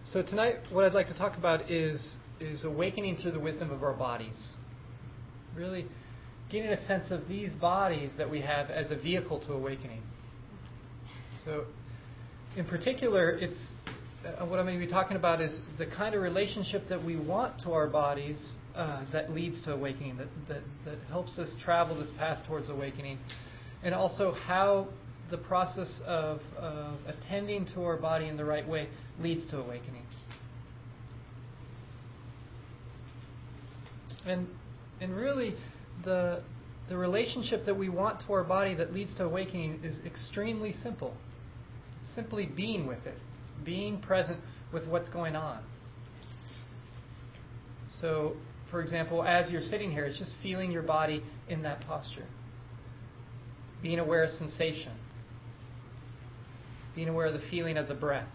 So tonight, what I'd like to talk about is awakening through the wisdom of our bodies. Really getting a sense of these bodies that we have as a vehicle to awakening. So, in particular, it's what I'm going to be talking about is the kind of relationship that we want to our bodies that leads to awakening, that helps us travel this path towards awakening, and also how the process of attending to our body in the right way leads to awakening. And really, the relationship that we want to our body that leads to awakening is extremely simple. It's simply being with it, being present with what's going on. So, for example, as you're sitting here, it's just feeling your body in that posture. Being aware of sensation. Being aware of the feeling of the breath.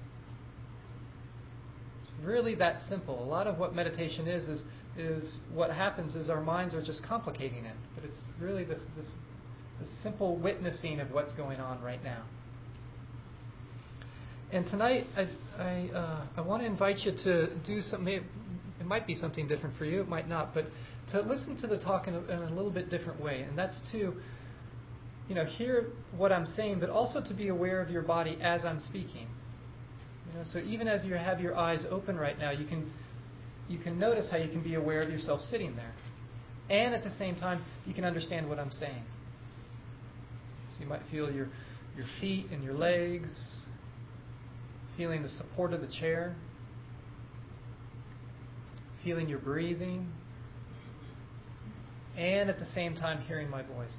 It's really that simple. A lot of what meditation is what happens is our minds are just complicating it. But it's really this simple witnessing of what's going on right now. And tonight, I want to invite you to do something. It might be something different for you. It might not. But to listen to the talk in a little bit different way. And that's to hear what I'm saying, but also to be aware of your body as I'm speaking. So even as you have your eyes open right now, you can notice how you can be aware of yourself sitting there. And at the same time, you can understand what I'm saying. So you might feel your feet and your legs, feeling the support of the chair, feeling your breathing, and at the same time hearing my voice.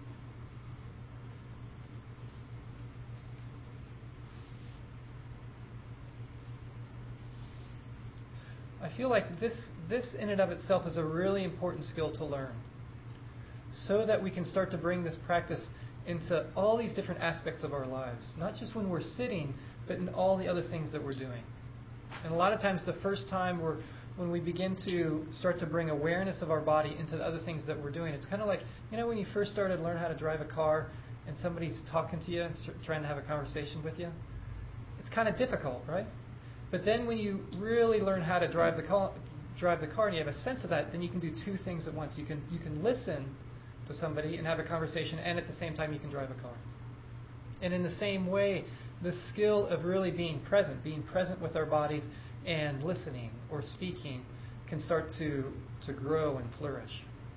I feel like this in and of itself is a really important skill to learn, so that we can start to bring this practice into all these different aspects of our lives, not just when we're sitting, but in all the other things that we're doing. And a lot of times the first time when we begin to start to bring awareness of our body into the other things that we're doing, it's kind of like, when you first started to learn how to drive a car and somebody's talking to you and trying to have a conversation with you. It's kind of difficult, right? But then when you really learn how to drive the car and you have a sense of that, then you can do two things at once. You can listen to somebody and have a conversation, and at the same time you can drive a car. And in the same way, the skill of really being present with our bodies and listening or speaking can start to grow and flourish.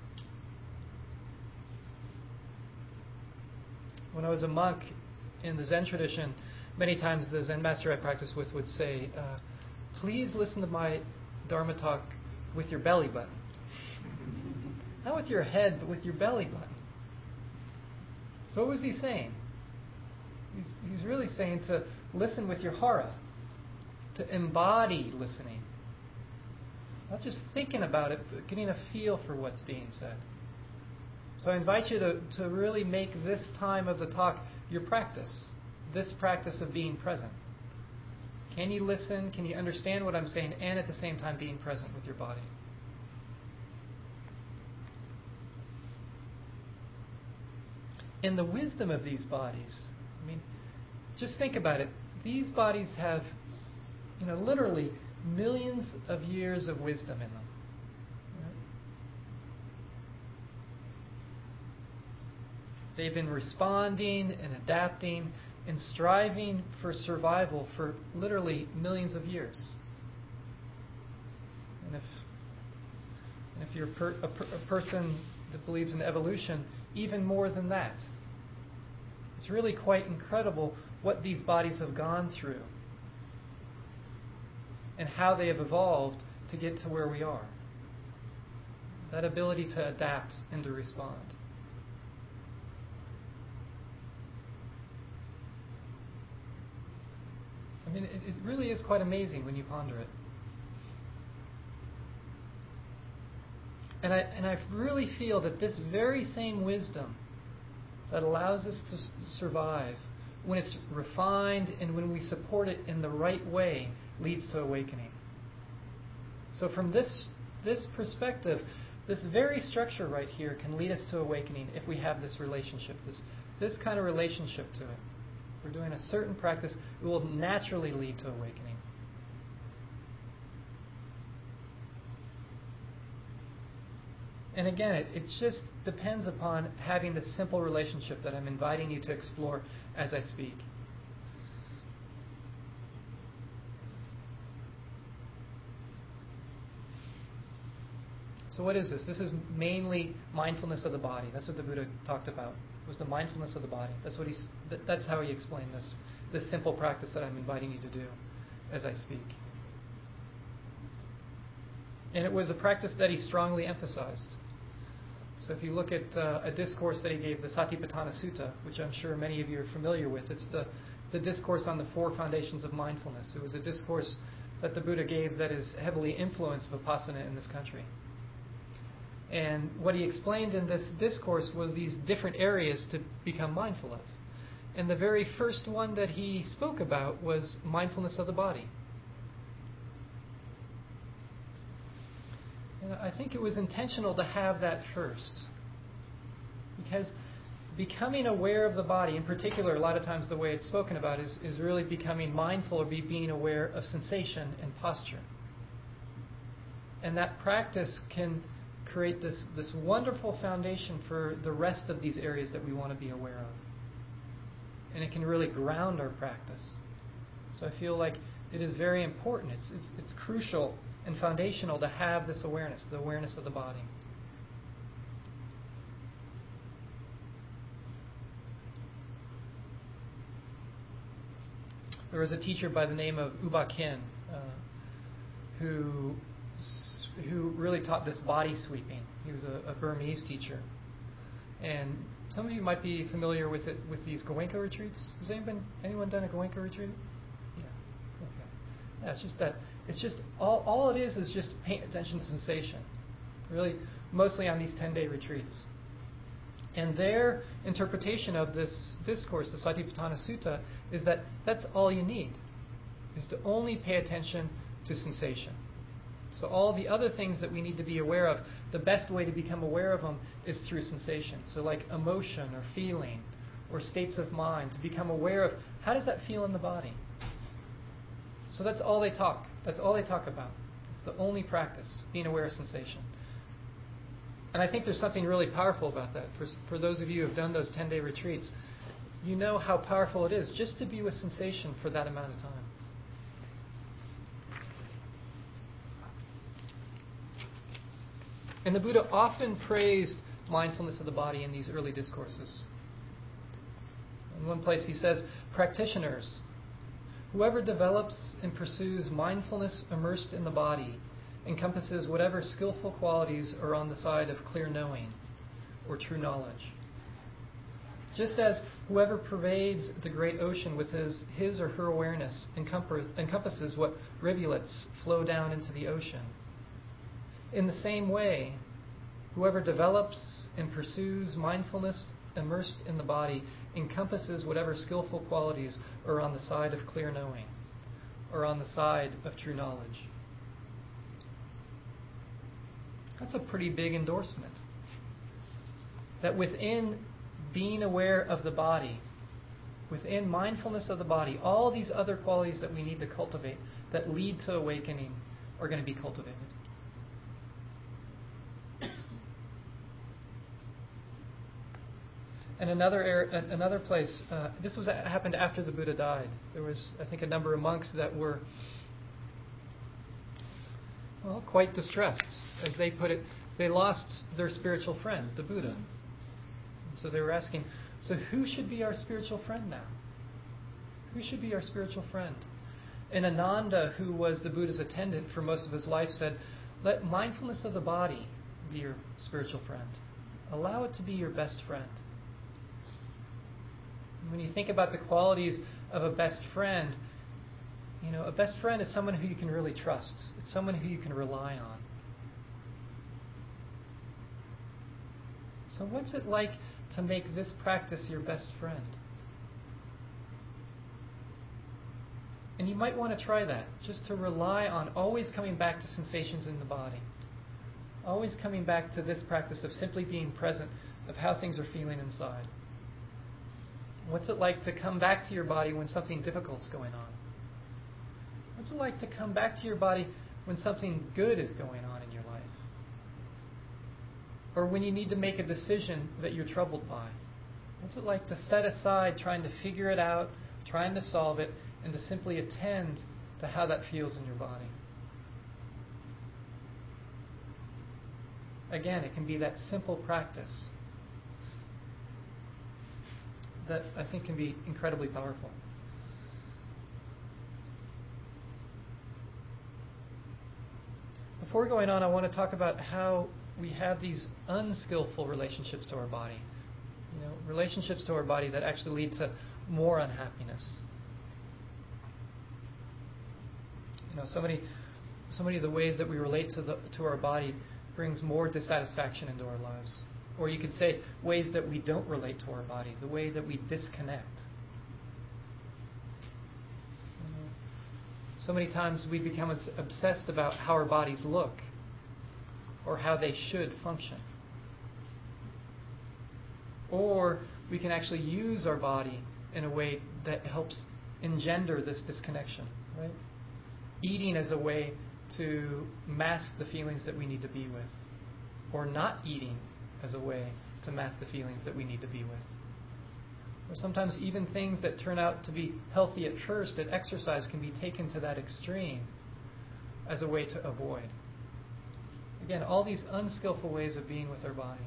When I was a monk in the Zen tradition, many times the Zen master I practiced with would say, please listen to my Dharma talk with your belly button. Not with your head, but with your belly button. So what was he saying? He's really saying to listen with your hara, to embody listening. Not just thinking about it, but getting a feel for what's being said. So I invite you to really make this time of the talk your practice. This practice of being present. Can you listen? Can you understand what I'm saying? And at the same time being present with your body. And the wisdom of these bodies. Just think about it. These bodies have, literally millions of years of wisdom in them. Right? They've been responding and adapting and striving for survival for literally millions of years. And if you're a person that believes in evolution, even more than that. It's really quite incredible what these bodies have gone through and how they have evolved to get to where we are. That ability to adapt and to respond. It really is quite amazing when you ponder it. And I really feel that this very same wisdom that allows us to survive, when it's refined and when we support it in the right way, leads to awakening. So from this perspective, this very structure right here can lead us to awakening if we have this relationship, this kind of relationship to it. If we're doing a certain practice, it will naturally lead to awakening. And again, it just depends upon having the simple relationship that I'm inviting you to explore as I speak. So what is this? This is mainly mindfulness of the body. That's what the Buddha talked about, was the mindfulness of the body. That's how he explained this simple practice that I'm inviting you to do as I speak. And it was a practice that he strongly emphasized. So if you look at a discourse that he gave, the Satipatthana Sutta, which I'm sure many of you are familiar with, it's a discourse on the 4 foundations of mindfulness. It was a discourse that the Buddha gave that is heavily influenced Vipassana in this country. And what he explained in this discourse was these different areas to become mindful of. And the very first one that he spoke about was mindfulness of the body. And I think it was intentional to have that first. Because becoming aware of the body, in particular, a lot of times the way it's spoken about is really becoming mindful or being aware of sensation and posture. And that practice can create this wonderful foundation for the rest of these areas that we want to be aware of. And it can really ground our practice. So I feel like it is very important. It's crucial and foundational to have this awareness, the awareness of the body. There was a teacher by the name of U Ba Khin who really taught this body sweeping. He was a Burmese teacher. And some of you might be familiar with it with these Goenka retreats. Has anyone done a Goenka retreat? Yeah. Okay. Yeah, it's just all it is just paying attention to sensation. Really, mostly on these 10-day retreats. And their interpretation of this discourse, the Satipatthana Sutta, is that that's all you need, is to only pay attention to sensation. So all the other things that we need to be aware of, the best way to become aware of them is through sensation. So like emotion or feeling or states of mind, to become aware of how does that feel in the body. So that's all they talk about. It's the only practice, being aware of sensation. And I think there's something really powerful about that. For those of you who have done those 10-day retreats, you know how powerful it is just to be with sensation for that amount of time. And the Buddha often praised mindfulness of the body in these early discourses. In one place he says, practitioners, whoever develops and pursues mindfulness immersed in the body encompasses whatever skillful qualities are on the side of clear knowing or true knowledge. Just as whoever pervades the great ocean with his or her awareness encompasses what rivulets flow down into the ocean. In the same way, whoever develops and pursues mindfulness immersed in the body encompasses whatever skillful qualities are on the side of clear knowing or on the side of true knowledge. That's a pretty big endorsement. That within being aware of the body, within mindfulness of the body, all these other qualities that we need to cultivate that lead to awakening are going to be cultivated. And another place, this happened after the Buddha died. There was, I think, a number of monks that were, quite distressed. As they put it, they lost their spiritual friend, the Buddha. And so they were asking, so who should be our spiritual friend now? Who should be our spiritual friend? And Ananda, who was the Buddha's attendant for most of his life, said, let mindfulness of the body be your spiritual friend. Allow it to be your best friend. When you think about the qualities of a best friend, a best friend is someone who you can really trust. It's someone who you can rely on. So what's it like to make this practice your best friend? And you might want to try that, just to rely on always coming back to sensations in the body. Always coming back to this practice of simply being present of how things are feeling inside. What's it like to come back to your body when something difficult's going on? What's it like to come back to your body when something good is going on in your life? Or when you need to make a decision that you're troubled by? What's it like to set aside trying to figure it out, trying to solve it, and to simply attend to how that feels in your body? Again, it can be that simple practice that I think can be incredibly powerful. Before going on, I want to talk about how we have these unskillful relationships to our body. Relationships to our body that actually lead to more unhappiness. So many of the ways that we relate to our body brings more dissatisfaction into our lives. Or you could say ways that we don't relate to our body, the way that we disconnect. So many times we become obsessed about how our bodies look or how they should function. Or we can actually use our body in a way that helps engender this disconnection, right? Eating as a way to mask the feelings that we need to be with, or not eating as a way to mask the feelings that we need to be with. Or sometimes even things that turn out to be healthy at first, at exercise, can be taken to that extreme as a way to avoid. Again, all these unskillful ways of being with our body.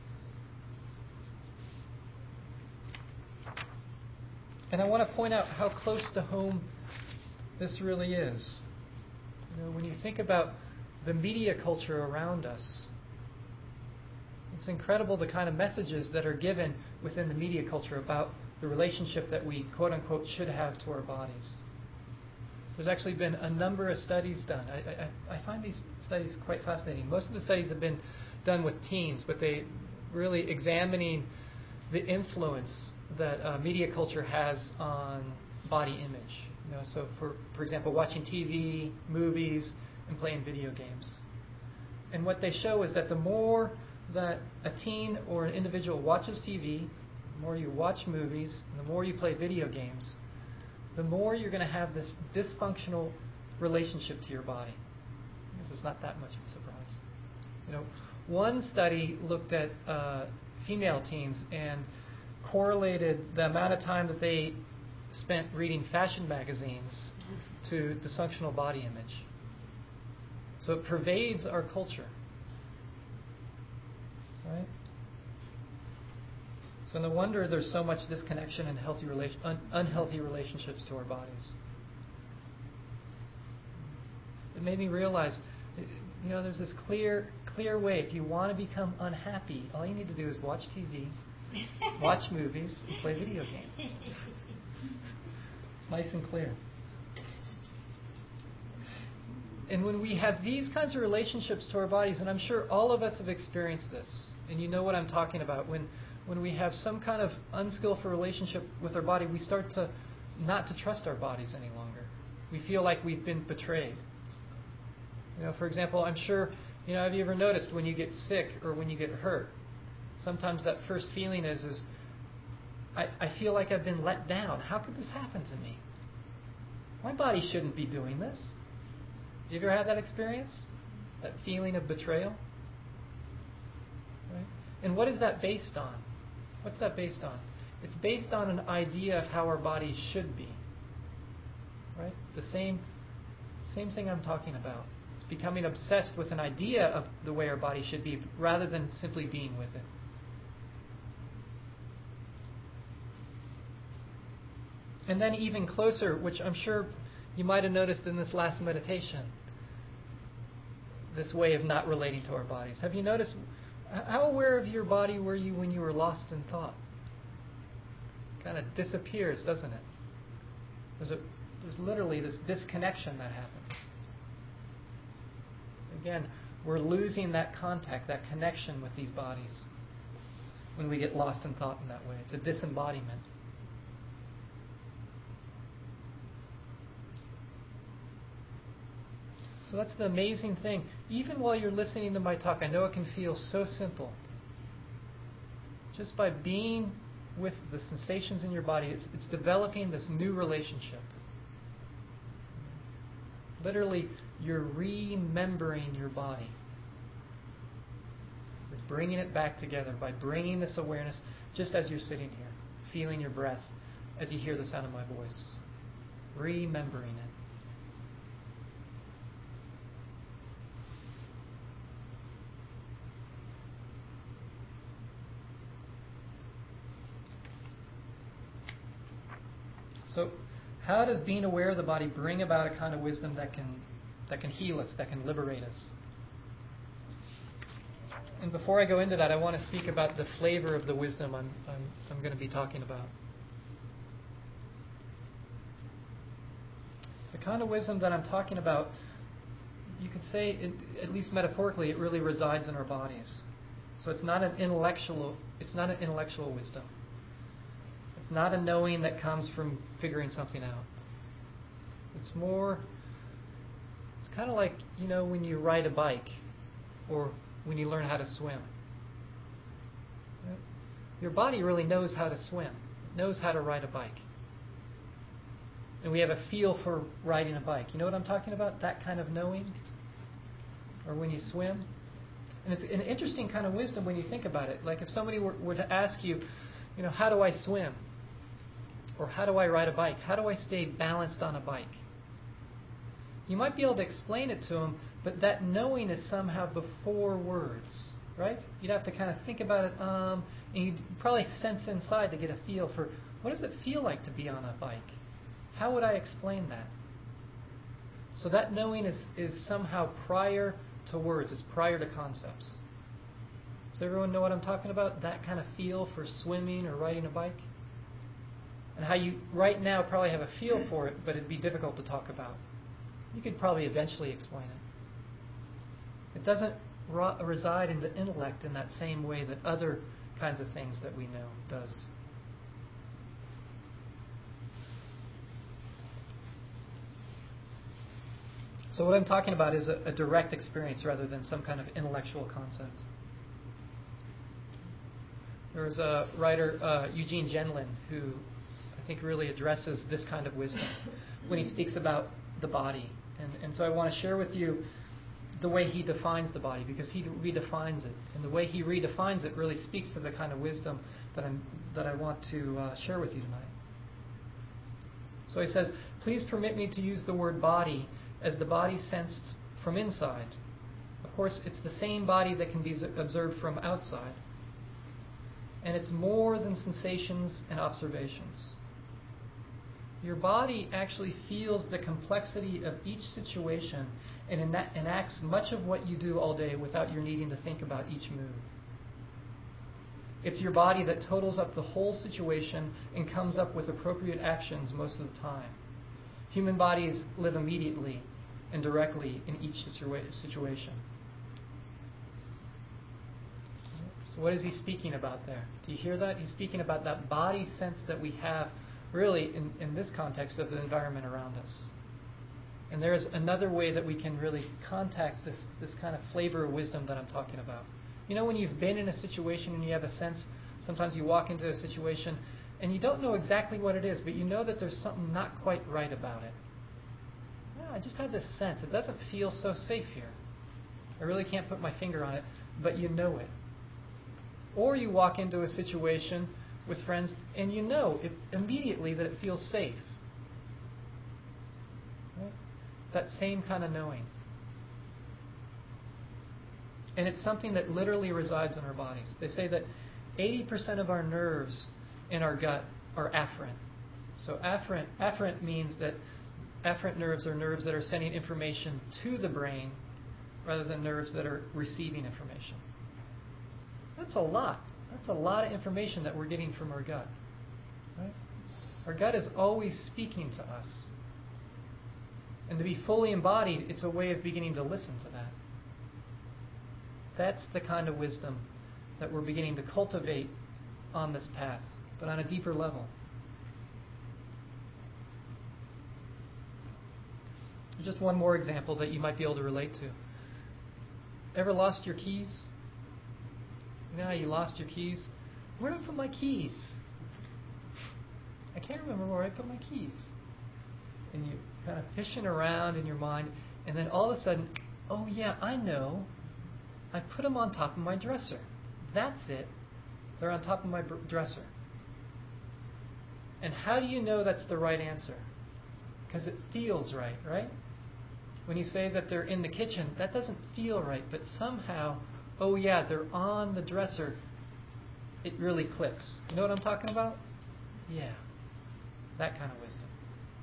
And I want to point out how close to home this really is. When you think about the media culture around us, it's incredible the kind of messages that are given within the media culture about the relationship that we, quote unquote, should have to our bodies. There's actually been a number of studies done. I find these studies quite fascinating. Most of the studies have been done with teens, but they really examining the influence that media culture has on body image. So for example, watching TV, movies, and playing video games. And what they show is that the more that a teen or an individual watches TV, the more you watch movies, and the more you play video games, the more you're going to have this dysfunctional relationship to your body. I guess it's not that much of a surprise. One study looked at female teens and correlated the amount of time that they spent reading fashion magazines to dysfunctional body image. So it pervades our culture. Right? So no wonder there's so much disconnection and unhealthy relationships to our bodies. It made me realize, there's this clear way. If you want to become unhappy, all you need to do is watch TV, watch movies, and play video games. It's nice and clear. And when we have these kinds of relationships to our bodies, and I'm sure all of us have experienced this, and you know what I'm talking about, when we have some kind of unskillful relationship with our body, we start to not to trust our bodies any longer. We feel like we've been betrayed. For example, I'm sure, have you ever noticed when you get sick or when you get hurt, sometimes that first feeling is I feel like I've been let down. How could this happen to me? My body shouldn't be doing this. You ever had that experience? That feeling of betrayal? Right? And what is that based on? What's that based on? It's based on an idea of how our bodies should be. Right? The same thing I'm talking about. It's becoming obsessed with an idea of the way our body should be rather than simply being with it. And then even closer, which I'm sure you might have noticed in this last meditation, this way of not relating to our bodies. Have you noticed, how aware of your body were you when you were lost in thought? It kind of disappears, doesn't it? There's literally this disconnection that happens. Again, we're losing that contact, that connection with these bodies when we get lost in thought in that way. It's a disembodiment. So that's the amazing thing. Even while you're listening to my talk, I know it can feel so simple. Just by being with the sensations in your body, it's developing this new relationship. Literally, you're remembering your body. You're bringing it back together, by bringing this awareness just as you're sitting here, feeling your breath as you hear the sound of my voice, remembering it. So, how does being aware of the body bring about a kind of wisdom that can heal us, that can liberate us? And before I go into that, I want to speak about the flavor of the wisdom I'm going to be talking about. The kind of wisdom that I'm talking about, you could say, at least metaphorically, it really resides in our bodies. So it's not an intellectual wisdom. It's not a knowing that comes from figuring something out. It's kind of like, when you ride a bike or when you learn how to swim. Your body really knows how to swim, knows how to ride a bike. And we have a feel for riding a bike. You know what I'm talking about? That kind of knowing? Or when you swim? And it's an interesting kind of wisdom when you think about it. Like if somebody were to ask you, how do I swim? Or how do I ride a bike? How do I stay balanced on a bike? You might be able to explain it to them, but that knowing is somehow before words, right? You'd have to kind of think about it, and you'd probably sense inside to get a feel for what does it feel like to be on a bike? How would I explain that? So that knowing is somehow prior to words. It's prior to concepts. Does everyone know what I'm talking about? That kind of feel for swimming or riding a bike? And how you right now probably have a feel for it, but it'd be difficult to talk about. You could probably eventually explain it. It doesn't reside in the intellect in that same way that other kinds of things that we know does. So what I'm talking about is a direct experience rather than some kind of intellectual concept. There was a writer, Eugene Gendlin, who I think really addresses this kind of wisdom when he speaks about the body. And so I want to share with you the way he defines the body, because he redefines it. And the way he redefines it really speaks to the kind of wisdom that I want to share with you tonight. So he says, please permit me to use the word body as the body sensed from inside. Of course, it's the same body that can be observed from outside. And it's more than sensations and observations. Your body actually feels the complexity of each situation and enacts much of what you do all day without your needing to think about each move. It's your body that totals up the whole situation and comes up with appropriate actions most of the time. Human bodies live immediately and directly in each situation. So what is he speaking about there? Do you hear that? He's speaking about that body sense that we have really in this context of the environment around us. And there's another way that we can really contact this kind of flavor of wisdom that I'm talking about. When you've been in a situation and you have a sense, sometimes you walk into a situation and you don't know exactly what it is, but you know that there's something not quite right about it. I just have this sense. It doesn't feel so safe here. I really can't put my finger on it, but you know it. Or you walk into a situation with friends and you know immediately that it feels safe. Right? It's that same kind of knowing. And it's something that literally resides in our bodies. They say that 80% of our nerves in our gut are afferent. So afferent means that afferent nerves are nerves that are sending information to the brain rather than nerves that are receiving information. That's a lot. That's a lot of information that we're getting from our gut. Right? Our gut is always speaking to us. And to be fully embodied, it's a way of beginning to listen to that. That's the kind of wisdom that we're beginning to cultivate on this path, but on a deeper level. Just one more example that you might be able to relate to. Ever lost your keys? You lost your keys. Where did I put my keys? I can't remember where I put my keys. And you're kind of fishing around in your mind, and then all of a sudden, oh yeah, I know. I put them on top of my dresser. That's it. They're on top of my dresser. And how do you know that's the right answer? Because it feels right, right? When you say that they're in the kitchen, that doesn't feel right, but somehow, oh yeah, they're on the dresser, it really clicks. You know what I'm talking about? Yeah. That kind of wisdom.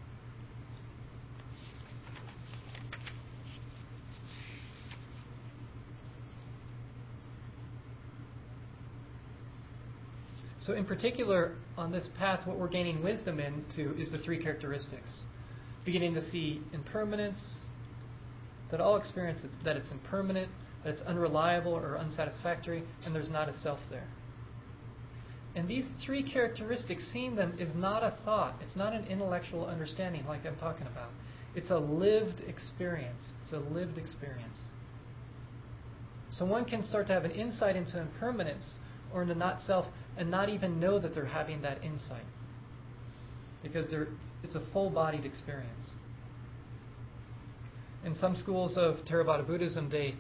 So in particular, on this path, what we're gaining wisdom into is the three characteristics. Beginning to see impermanence, that all experience that it's impermanent, that it's unreliable or unsatisfactory, and there's not a self there. And these three characteristics, seeing them is not a thought. It's not an intellectual understanding like I'm talking about. It's a lived experience. It's a lived experience. So one can start to have an insight into impermanence or into not self and not even know that they're having that insight. Because it's a full-bodied experience. In some schools of Theravada Buddhism, they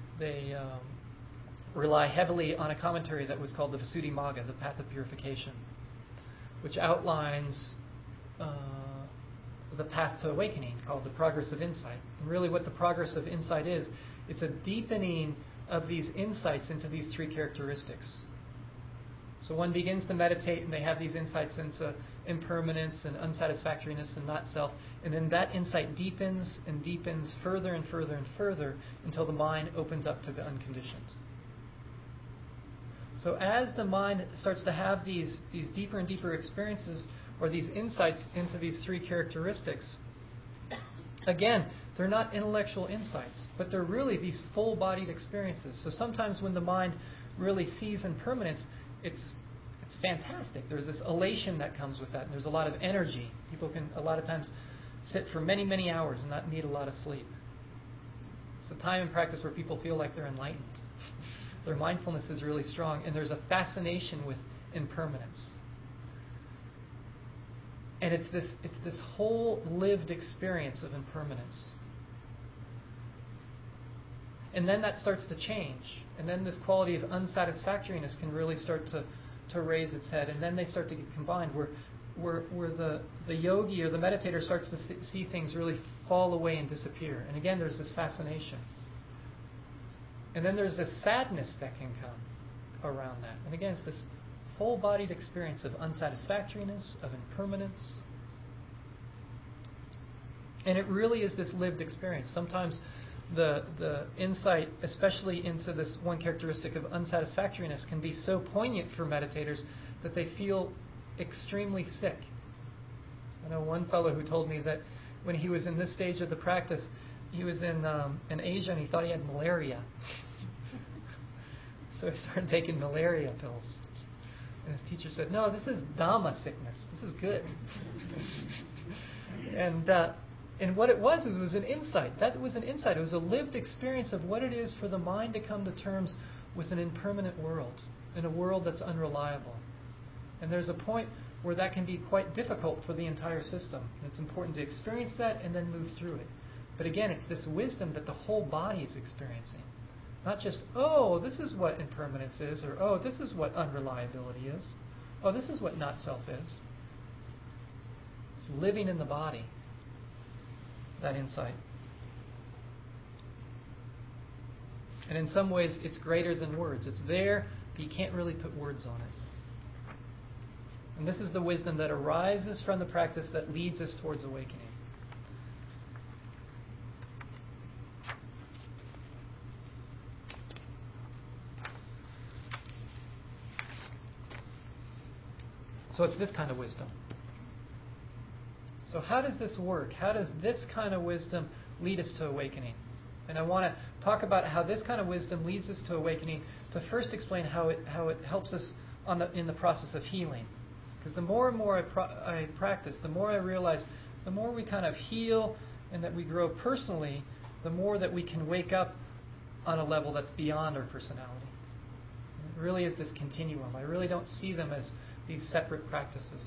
rely heavily on a commentary that was called the Visuddhimagga, the Path of Purification, which outlines the path to awakening, called the progress of insight. And really what the progress of insight is, it's a deepening of these insights into these three characteristics. So one begins to meditate and they have these insights into impermanence and unsatisfactoriness and not self, and then that insight deepens and deepens further and further and further until the mind opens up to the unconditioned. So as the mind starts to have these deeper and deeper experiences or these insights into these three characteristics, again, they're not intellectual insights, but they're really these full-bodied experiences. So sometimes when the mind really sees impermanence, it's fantastic. There's this elation that comes with that, and there's a lot of energy. People can a lot of times sit for many, many hours and not need a lot of sleep. It's a time in practice where people feel like they're enlightened. Their mindfulness is really strong, and there's a fascination with impermanence. And it's this whole lived experience of impermanence. And then that starts to change. And then this quality of unsatisfactoriness can really start to raise its head. And then they start to get combined where the yogi or the meditator starts to see things really fall away and disappear. And again, there's this fascination. And then there's this sadness that can come around that. And again, it's this full-bodied experience of unsatisfactoriness, of impermanence. And it really is this lived experience. Sometimes the insight, especially into this one characteristic of unsatisfactoriness, can be so poignant for meditators that they feel extremely sick. I know one fellow who told me that when he was in this stage of the practice, he was in Asia and he thought he had malaria. So he started taking malaria pills. And his teacher said, "No, this is Dhamma sickness. This is good." And what it was an insight. That was an insight. It was a lived experience of what it is for the mind to come to terms with an impermanent world, in a world that's unreliable. And there's a point where that can be quite difficult for the entire system. And it's important to experience that and then move through it. But again, it's this wisdom that the whole body is experiencing. Not just, oh, this is what impermanence is, or oh, this is what unreliability is. Oh, this is what not self is. It's living in the body, that insight. And in some ways, it's greater than words. It's there, but you can't really put words on it. And this is the wisdom that arises from the practice that leads us towards awakening. So it's this kind of wisdom. So how does this work? How does this kind of wisdom lead us to awakening? And I want to talk about how this kind of wisdom leads us to awakening, to first explain how it helps us in the process of healing. Because the more and more I practice, the more I realize, the more we kind of heal and that we grow personally, the more that we can wake up on a level that's beyond our personality. It really is this continuum. I really don't see them as these separate practices.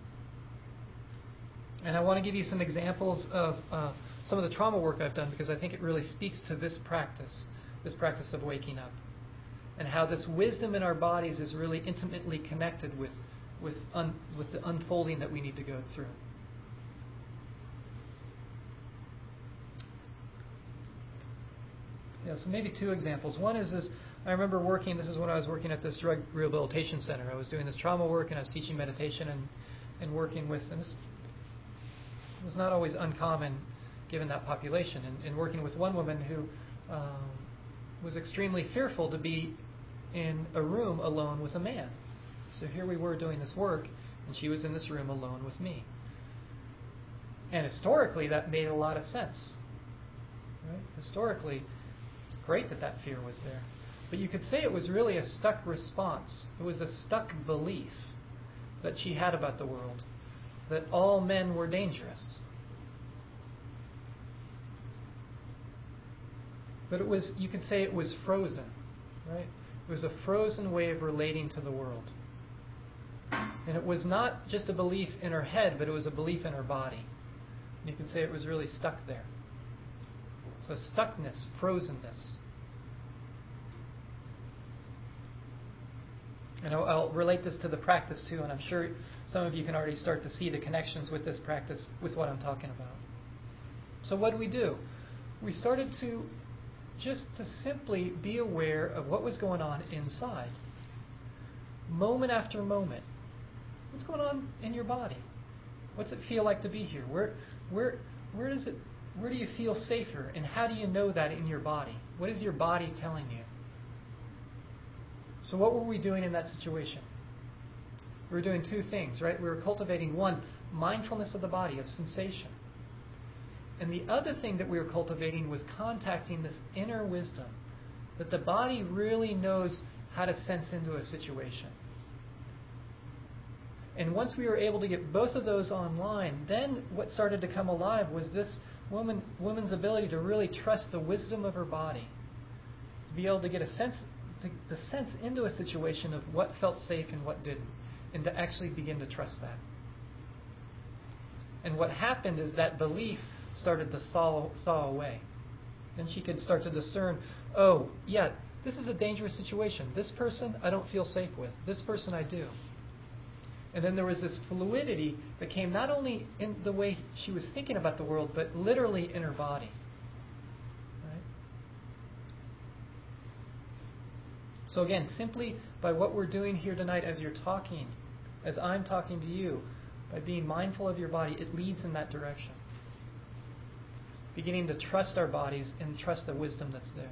And I want to give you some examples of some of the trauma work I've done, because I think it really speaks to this practice of waking up. and how this wisdom in our bodies is really intimately connected with the unfolding that we need to go through. Yeah, so maybe two examples. One is this. I remember working, this is when I was working at this drug rehabilitation center. I was doing this trauma work, and I was teaching meditation and working with, and this was not always uncommon given that population, and working with one woman who was extremely fearful to be in a room alone with a man. So here we were doing this work, and she was in this room alone with me. And historically, that made a lot of sense. Right? Historically, it's great that fear was there. But you could say it was really a stuck response. It was a stuck belief that she had about the world, that all men were dangerous. But it was, you could say it was frozen, right? It was a frozen way of relating to the world. And it was not just a belief in her head, but it was a belief in her body. You could say it was really stuck there. So stuckness, frozenness. And I'll relate this to the practice too, and I'm sure some of you can already start to see the connections with this practice, with what I'm talking about. So what do? We started to just to simply be aware of what was going on inside. Moment after moment. What's going on in your body? What's it feel like to be here? Where do you feel safer? And how do you know that in your body? What is your body telling you? So what were we doing in that situation? We were doing two things, right? We were cultivating, one, mindfulness of the body, of sensation. And the other thing that we were cultivating was contacting this inner wisdom, that the body really knows how to sense into a situation. And once we were able to get both of those online, then what started to come alive was this woman's ability to really trust the wisdom of her body, to be able to get a sense, to sense into a situation of what felt safe and what didn't, and to actually begin to trust that. And what happened is that belief started to thaw away. Then she could start to discern, oh, yeah, this is a dangerous situation. This person I don't feel safe with. This person I do. And then there was this fluidity that came not only in the way she was thinking about the world, but literally in her body. Right? So again, simply by what we're doing here tonight as you're talking, as I'm talking to you, by being mindful of your body, it leads in that direction. Beginning to trust our bodies and trust the wisdom that's there.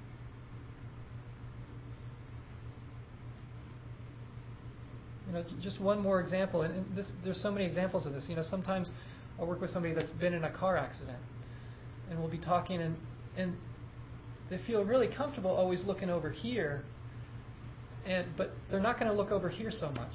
Just one more example, and there's so many examples of this. Sometimes I'll work with somebody that's been in a car accident, and we'll be talking, and they feel really comfortable always looking over here, but they're not going to look over here so much,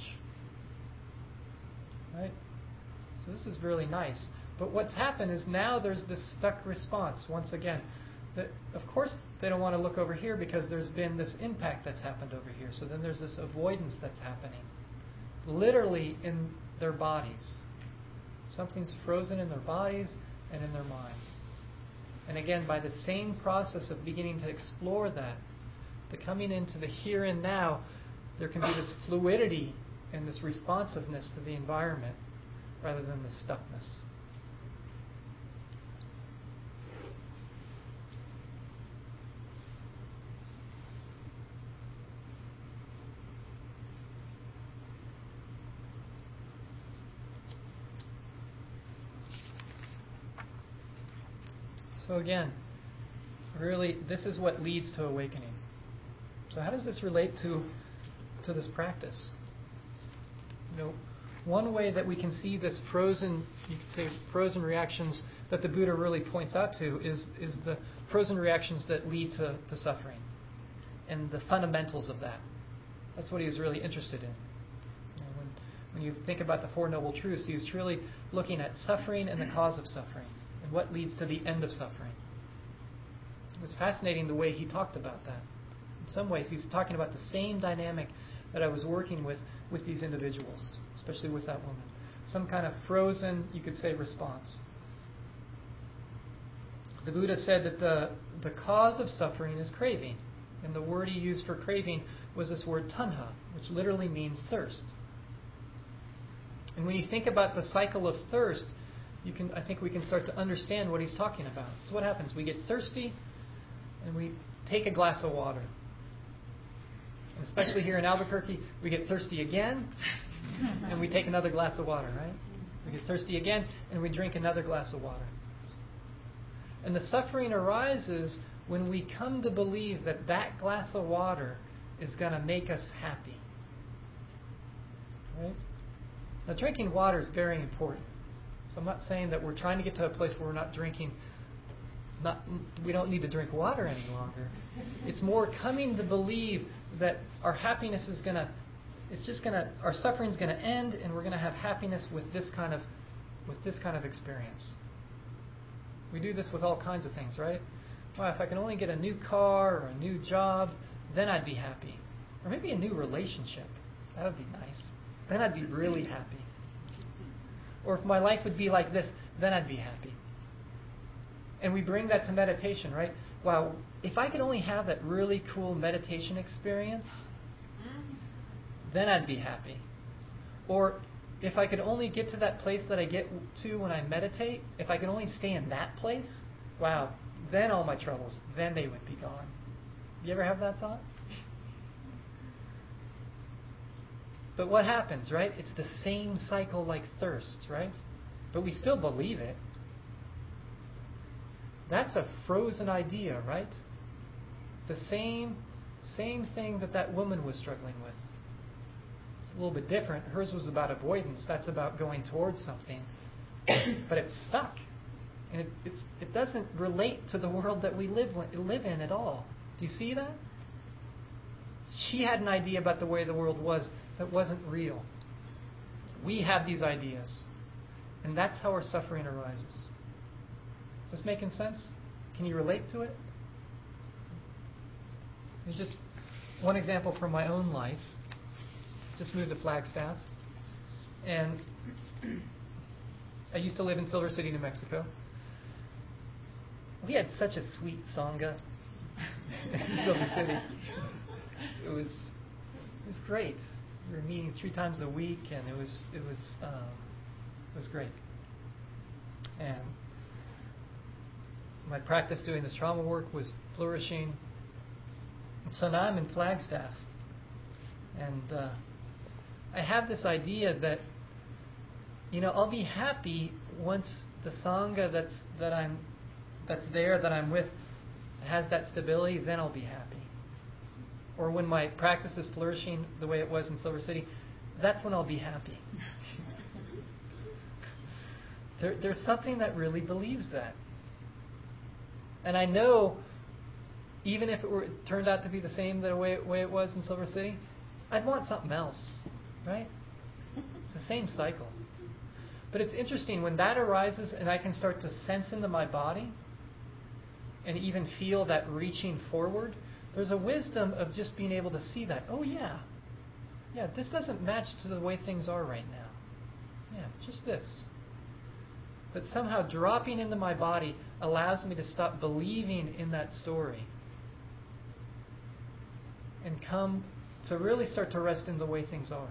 right? So this is really nice. But what's happened is now there's this stuck response once again. That of course they don't want to look over here because there's been this impact that's happened over here. So then there's this avoidance that's happening. Literally in their bodies. Something's frozen in their bodies and in their minds. And again, by the same process of beginning to explore that, to coming into the here and now, there can be this fluidity and this responsiveness to the environment rather than the stuckness. So again, really, this is what leads to awakening. So how does this relate to this practice? One way that we can see this frozen, you could say frozen reactions that the Buddha really points out to is the frozen reactions that lead to suffering and the fundamentals of that. That's what he was really interested in. When you think about the Four Noble Truths, he was really looking at suffering and the cause of suffering. And what leads to the end of suffering. It was fascinating the way he talked about that. In some ways, he's talking about the same dynamic that I was working with these individuals, especially with that woman. Some kind of frozen, you could say, response. The Buddha said that the cause of suffering is craving. And the word he used for craving was this word tanha, which literally means thirst. And when you think about the cycle of thirst, I think we can start to understand what he's talking about. So what happens? We get thirsty and we take a glass of water. And especially here in Albuquerque, we get thirsty again and we take another glass of water, right? We get thirsty again and we drink another glass of water. And the suffering arises when we come to believe that that glass of water is going to make us happy. Right? Now, drinking water is very important. So I'm not saying that we're trying to get to a place where we're not drinking. We don't need to drink water any longer. It's more coming to believe that our happiness is our suffering is going to end, and we're going to have happiness with this kind of experience. We do this with all kinds of things, right? Well, if I can only get a new car or a new job, then I'd be happy. Or maybe a new relationship. That would be nice. Then I'd be really happy. Or if my life would be like this, then I'd be happy. And we bring that to meditation, right? Wow, if I could only have that really cool meditation experience, then I'd be happy. Or if I could only get to that place that I get to when I meditate, if I could only stay in that place, wow, then all my troubles, then they would be gone. You ever have that thought? But what happens, right? It's the same cycle like thirst, right? But we still believe it. That's a frozen idea, right? It's the same thing that woman was struggling with. It's a little bit different. Hers was about avoidance. That's about going towards something. But it's stuck. And it doesn't relate to the world that we live in at all. Do you see that? She had an idea about the way the world was that wasn't real. We have these ideas. And that's how our suffering arises. Is this making sense? Can you relate to it? There's just one example from my own life. Just moved to Flagstaff. And I used to live in Silver City, New Mexico. We had such a sweet Sangha in Silver City. It was great. We were meeting 3 times a week, and it was great. And my practice doing this trauma work was flourishing. So now I'm in Flagstaff, and I have this idea that I'll be happy once the Sangha that I'm with has that stability. Then I'll be happy. Or when my practice is flourishing the way it was in Silver City, that's when I'll be happy. There's something that really believes that. And I know, even if it turned out to be the same way it was in Silver City, I'd want something else, right? It's the same cycle. But it's interesting, when that arises and I can start to sense into my body and even feel that reaching forward, there's a wisdom of just being able to see that. Oh, yeah, this doesn't match to the way things are right now. Yeah, just this. But somehow dropping into my body allows me to stop believing in that story and come to really start to rest in the way things are.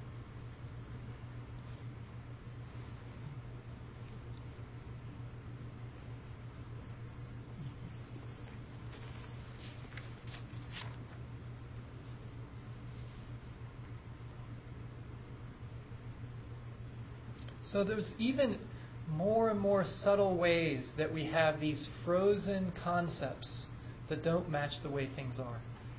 So there's even more and more subtle ways that we have these frozen concepts that don't match the way things are.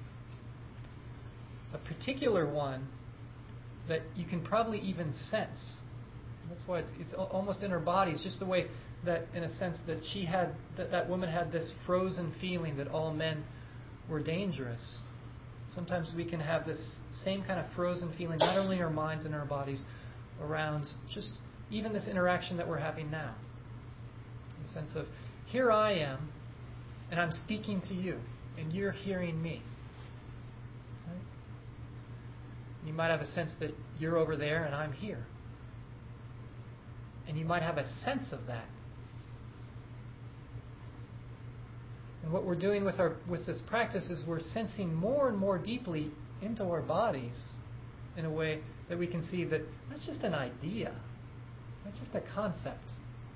A particular one that you can probably even sense. That's why it's almost in her body. It's just the way that, in a sense, that that woman had this frozen feeling that all men were dangerous. Sometimes we can have this same kind of frozen feeling, not only in our minds and our bodies, around just even this interaction that we're having now. In the sense of, here I am, and I'm speaking to you, and you're hearing me. Right? You might have a sense that you're over there and I'm here. And you might have a sense of that. And what we're doing with this practice is we're sensing more and more deeply into our bodies in a way that we can see that that's just an idea. That's just a concept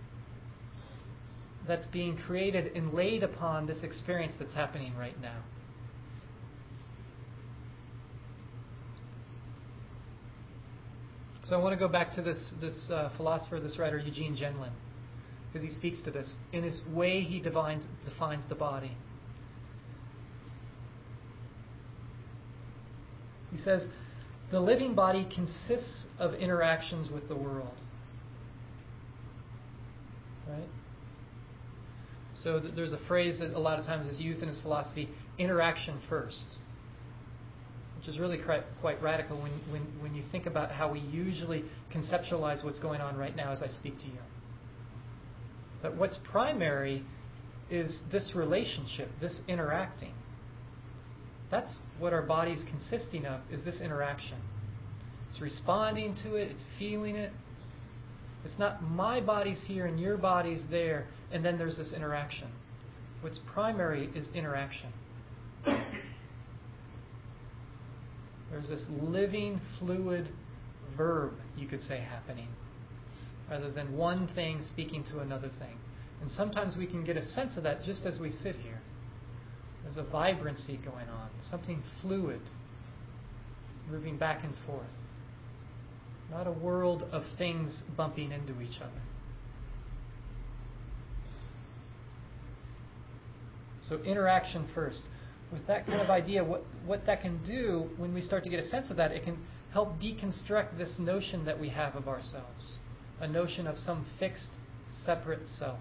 that's being created and laid upon this experience that's happening right now. So I want to go back to this philosopher, this writer, Eugene Gendlin, because he speaks to this. In his way, he defines the body. He says, the living body consists of interactions with the world. Right? So there's a phrase that a lot of times is used in his philosophy, interaction first, which is really quite radical when you think about how we usually conceptualize what's going on right now as I speak to you. That what's primary is this relationship, this interacting. That's what our body's consisting of, is this interaction. It's responding to it, it's feeling it. It's not my body's here and your body's there, and then there's this interaction. What's primary is interaction. There's this living, fluid verb, you could say, happening, rather than one thing speaking to another thing. And sometimes we can get a sense of that just as we sit here. There's a vibrancy going on, something fluid, moving back and forth. Not a world of things bumping into each other. So interaction first. With that kind of idea, what that can do when we start to get a sense of that, it can help deconstruct this notion that we have of ourselves. A notion of some fixed, separate self.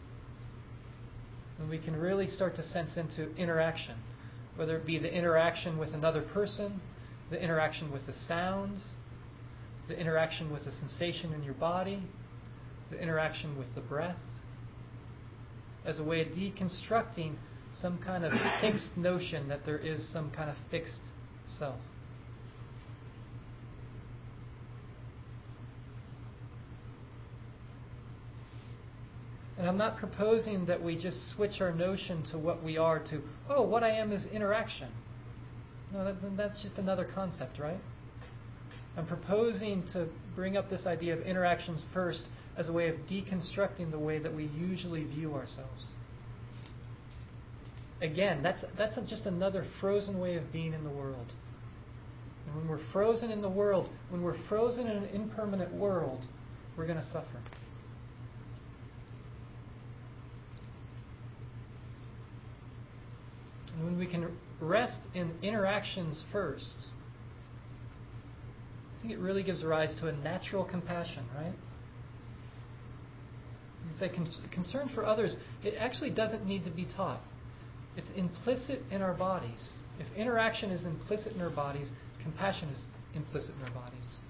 And we can really start to sense into interaction, whether it be the interaction with another person, the interaction with the sound, the interaction with the sensation in your body, the interaction with the breath, as a way of deconstructing some kind of fixed notion that there is some kind of fixed self. And I'm not proposing that we just switch our notion to what we are to, oh, what I am is interaction. No, that's just another concept, right? I'm proposing to bring up this idea of interactions first as a way of deconstructing the way that we usually view ourselves. Again, that's just another frozen way of being in the world. And when we're frozen in the world, when we're frozen in an impermanent world, we're going to suffer. And when we can rest in interactions first, I think it really gives rise to a natural compassion, right? You say concern for others, it actually doesn't need to be taught. It's implicit in our bodies. If interaction is implicit in our bodies, compassion is implicit in our bodies.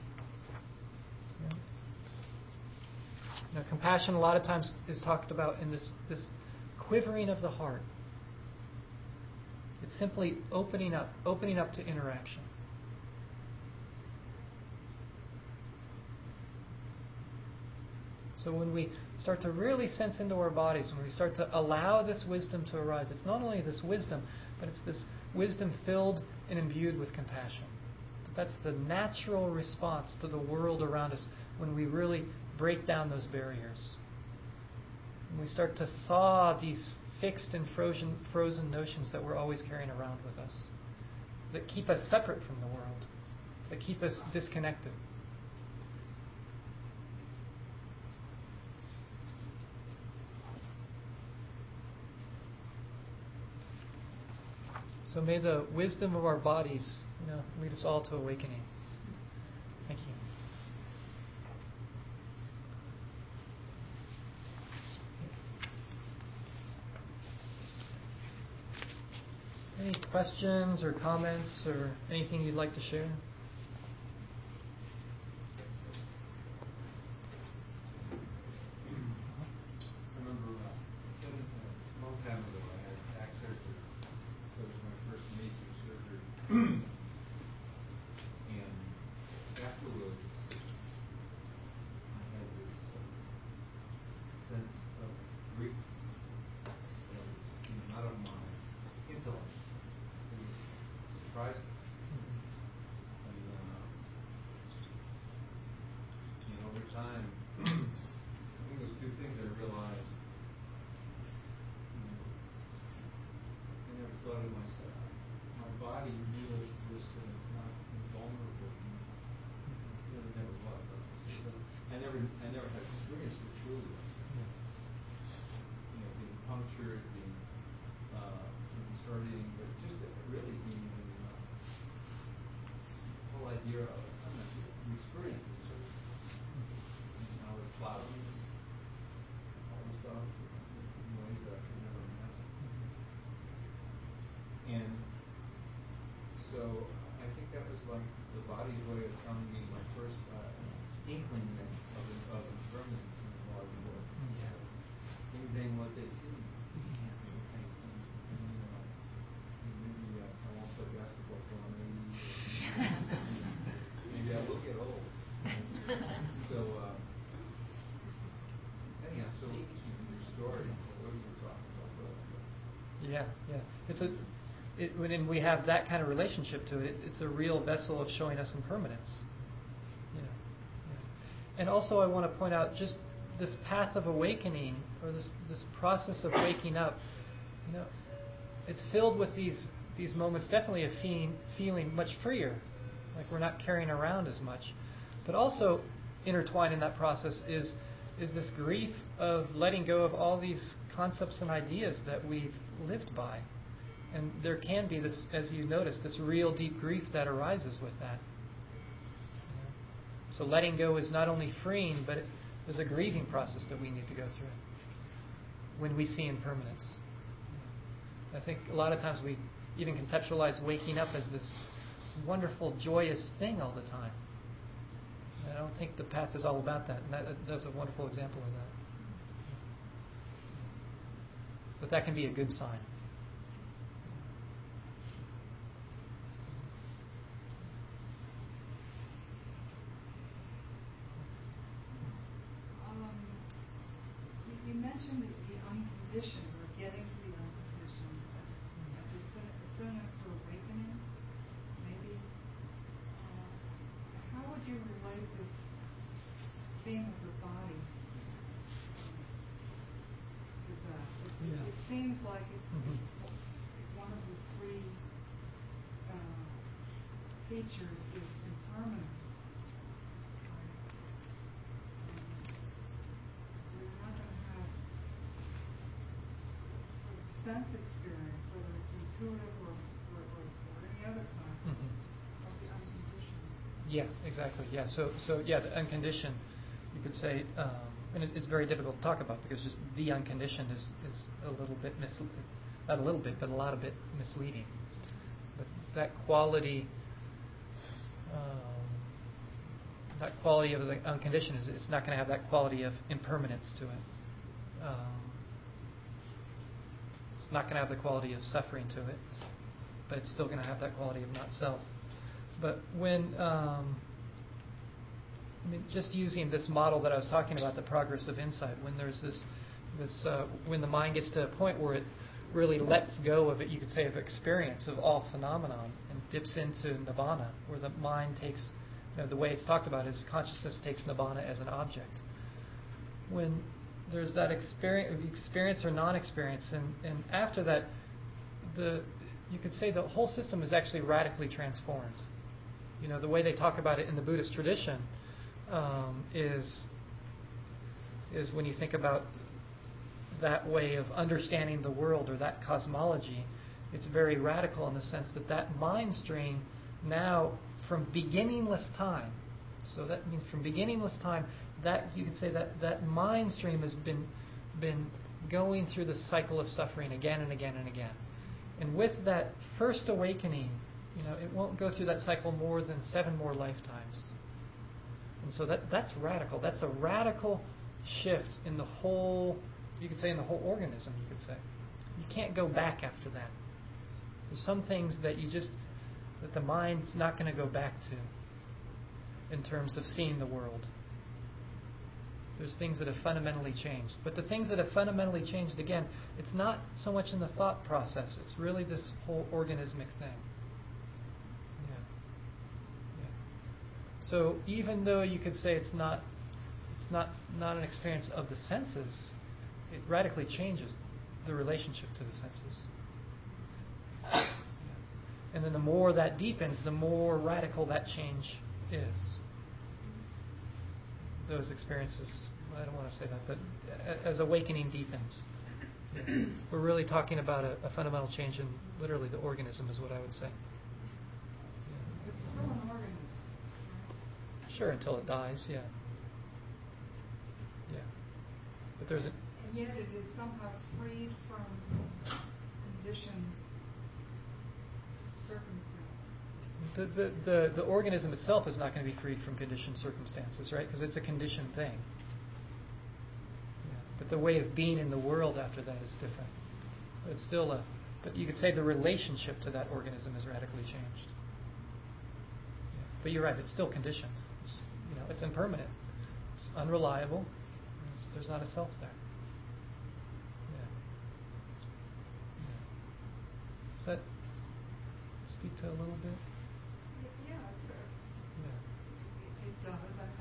Now, compassion a lot of times is talked about in this quivering of the heart. It's simply opening up to interaction. So when we start to really sense into our bodies, when we start to allow this wisdom to arise, it's not only this wisdom, but it's this wisdom filled and imbued with compassion. That's the natural response to the world around us when we really break down those barriers. When we start to thaw these fixed and frozen notions that we're always carrying around with us, that keep us separate from the world, that keep us disconnected. So may the wisdom of our bodies, lead us all to awakening. Thank you. Any questions or comments or anything you'd like to share? Sense of grief. I don't intellect. It was surprising. And over time, I think there's two things I realized. I never thought of myself. My body really was not invulnerable. It never was. I never had experienced it truly. Being punctured, being hurting, but just really being the whole idea of you experience this sort of how it's cloudy, all this stuff in ways that I could never imagine. And so I think that was like the body's way of telling me my first inkling of impermanence in the large world. Things ain't what they seem. Maybe I won't play basketball till I'm 80. Maybe I will get old. So, anyhow, so your story, what you were talking about. When we have that kind of relationship to it, it's a real vessel of showing us impermanence. And also, I want to point out just this path of awakening, or this process of waking up. It's filled with these moments, definitely of feeling much freer, like we're not carrying around as much. But also intertwined in that process is this grief of letting go of all these concepts and ideas that we've lived by. And there can be this, as you notice, this real deep grief that arises with that. So letting go is not only freeing, but there's a grieving process that we need to go through when we see impermanence. I think a lot of times we even conceptualize waking up as this wonderful, joyous thing all the time. And I don't think the path is all about that. And that's a wonderful example of that. But that can be a good sign. You mentioned the unconditioned, or getting to the unconditioned, as a synonym for awakening, maybe. How would you relate this theme of the body to that? It seems like one of the three features is impermanence. Sense experience, whether it's intuitive or any other kind of the unconditioned. Yeah, exactly. Yeah. So the unconditioned, you could say, and it's very difficult to talk about because just the unconditioned is a little bit not a little bit, but a lot of it misleading. But that quality of the unconditioned it's not going to have that quality of impermanence to it. It's not going to have the quality of suffering to it, but it's still going to have that quality of not self. But when, just using this model that I was talking about, the progress of insight, when there's when the mind gets to a point where it really lets go of it, you could say, of experience of all phenomenon and dips into nirvana, where the mind takes, the way it's talked about is consciousness takes nirvana as an object. When there's that experience or non-experience, and after that, you could say the whole system is actually radically transformed. The way they talk about it in the Buddhist tradition is when you think about that way of understanding the world or that cosmology, it's very radical in the sense that mind stream now from beginningless time. So that means from beginningless time, that you could say that mind stream has been going through the cycle of suffering again and again and again. And with that first awakening, it won't go through that cycle more than 7 more lifetimes. And so that's radical. That's a radical shift in the whole, you could say, in the whole organism, you could say. You can't go back after that. There's some things that that the mind's not going to go back to in terms of seeing the world. There's things that have fundamentally changed. But the things that have fundamentally changed, again, it's not so much in the thought process. It's really this whole organismic thing. Yeah. So even though you could say it's not an experience of the senses, it radically changes the relationship to the senses. And then the more that deepens, the more radical that change is. Those experiences, I don't want to say that, but as awakening deepens, we're really talking about a fundamental change in literally the organism, is what I would say. It's still an organism, right? Sure, until it dies, yeah. But there's And yet it is somehow freed from conditioned circumstances. The organism itself is not going to be freed from conditioned circumstances, right? Because it's a conditioned thing. But the way of being in the world after that is different. But it's still but you could say the relationship to that organism is radically changed. But you're right, it's still conditioned. It's impermanent. It's unreliable. There's not a self there. Does that speak to a little bit? Yeah, sir. It does.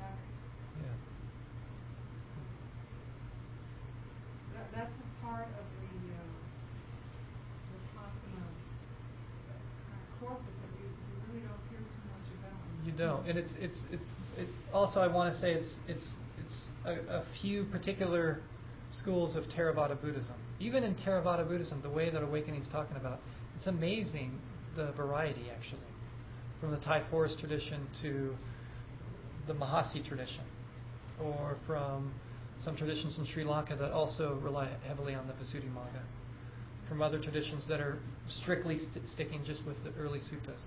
That's a part of the Vipassana corpus that we really don't hear too much about. You don't, and it also, I want to say it's a few particular schools of Theravada Buddhism. Even in Theravada Buddhism, the way that awakening is talking about, it's amazing the variety actually, from the Thai forest tradition to the Mahasi tradition, or from some traditions in Sri Lanka that also rely heavily on the Visuddhimagga, from other traditions that are strictly sticking just with the early suttas.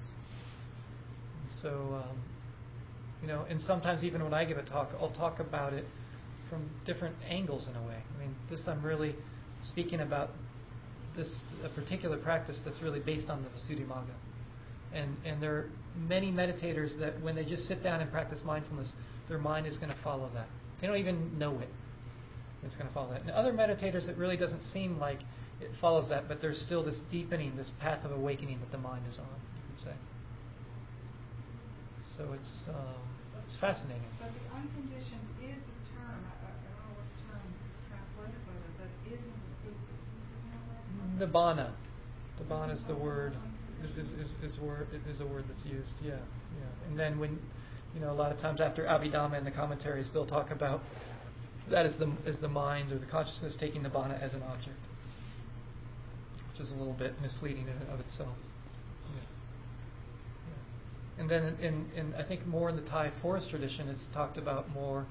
So, and sometimes even when I give a talk, I'll talk about it from different angles in a way. I mean, I'm really speaking about a particular practice that's really based on the Visuddhimagga. And there are many meditators that when they just sit down and practice mindfulness, their mind is going to follow that. They don't even know it. It's going to follow that. And other meditators, it really doesn't seem like it follows that, but there's still this deepening, this path of awakening that the mind is on, you could say. So it's fascinating. But the unconditioned is a term. I don't know what term is translated by that is in the sutras. Isn't that right? The bana is the word. Is a word that's used. Yeah. And then when a lot of times after Abhidhamma and the commentaries, they'll talk about that as the mind or the consciousness taking the bana as an object, which is a little bit misleading in and of itself. And then in I think more in the Thai forest tradition, it's talked about more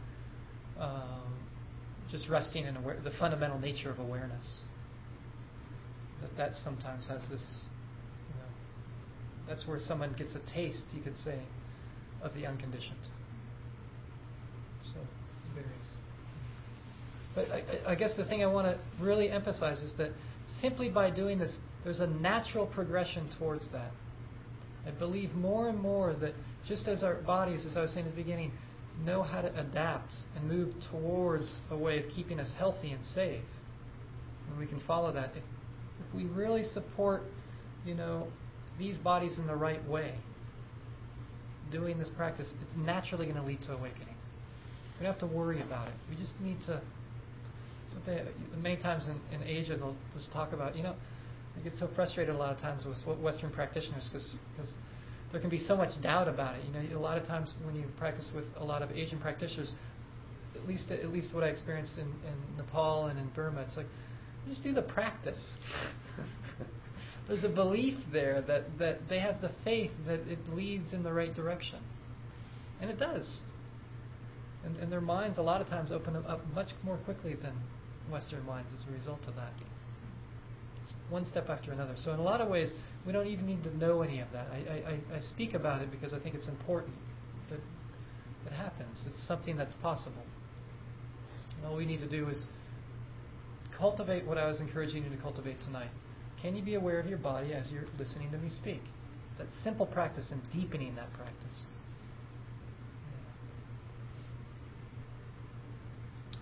just resting in the fundamental nature of awareness. That sometimes has this, that's where someone gets a taste, you could say, of the unconditioned. So it varies. But I guess the thing I want to really emphasize is that simply by doing this, there's a natural progression towards that. I believe more and more that just as our bodies, as I was saying at the beginning, know how to adapt and move towards a way of keeping us healthy and safe, and we can follow that. If we really support, these bodies in the right way, doing this practice, it's naturally going to lead to awakening. We don't have to worry about it. We just need to. Many times in Asia, they'll just talk about, I get so frustrated a lot of times with Western practitioners because there can be so much doubt about it. A lot of times when you practice with a lot of Asian practitioners, at least what I experienced in Nepal and in Burma, it's like, just do the practice. There's a belief there that they have the faith that it leads in the right direction. And it does. And their minds a lot of times open up much more quickly than Western minds as a result of that. It's one step after another. So in a lot of ways, we don't even need to know any of that. I speak about it because I think it's important that it happens. It's something that's possible. And all we need to do is cultivate what I was encouraging you to cultivate tonight. Can you be aware of your body as you're listening to me speak? That simple practice and deepening that practice.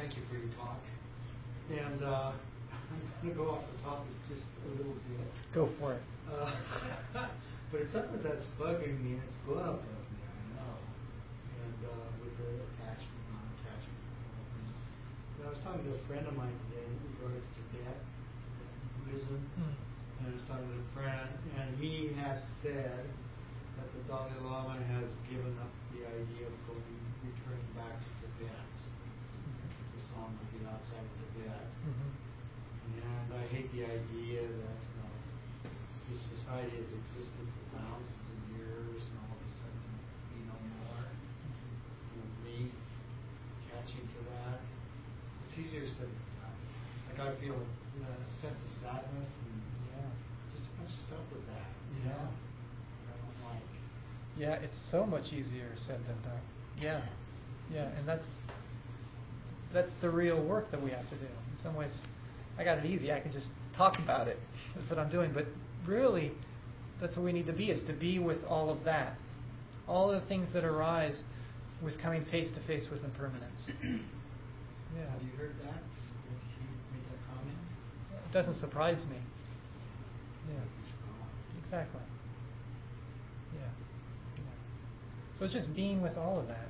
thank you for your talk. And I'm going to go off the topic just a little bit. Go for it. But it's something that's bugging me, and it's going to bug me, I know. And with the attachment, non-attachment. And I was talking to a friend of mine today in regards to Tibet Buddhism. And I was talking to a friend, and he had said that the Dalai Lama has given up the idea of returning back to Tibet. The song would be outside of Tibet. And I hate the idea that this society has existed for thousands of years, and all of a sudden be no more. And with me catching to that, it's easier said than done. Like I feel a sense of sadness and just a bunch of stuff with that. You know? I don't like. Yeah, it's so much easier said than done. Yeah, and that's the real work that we have to do. In some ways, I got it easy. I can just talk about it. That's what I'm doing. But really, that's what we need to be, is to be with all of that. All of the things that arise with coming face to face with impermanence. Yeah. Have you heard that? Did he make that comment? It doesn't surprise me. Yeah. Exactly. Yeah. So it's just being with all of that.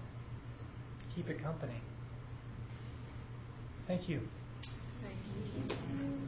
Keep it company. Thank you. Thank you.